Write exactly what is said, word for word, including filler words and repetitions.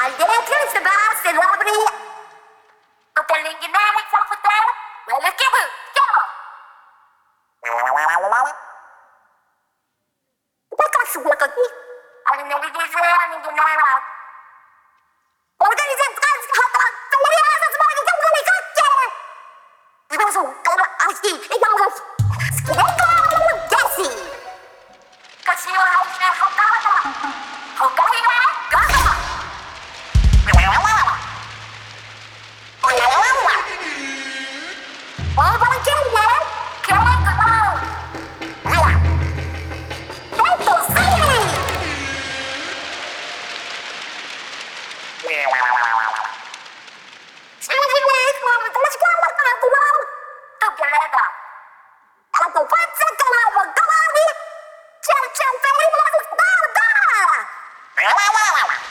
dentro de bar celebre o telinguinare fofotel, wala kibu, kibu. Bakit suwa ka di? Ano nalilisan ang ginagawa? Organizan ka sa hatag, kawalihan sa mga ikaw na may katya. Diba so, kaya asti, ikaw na, skideka mo mag-gesi. Kasi yung house na hokata, hokaya, gaga. Oh, volunteer man, kaya ka mo. Wala. Ito, sige.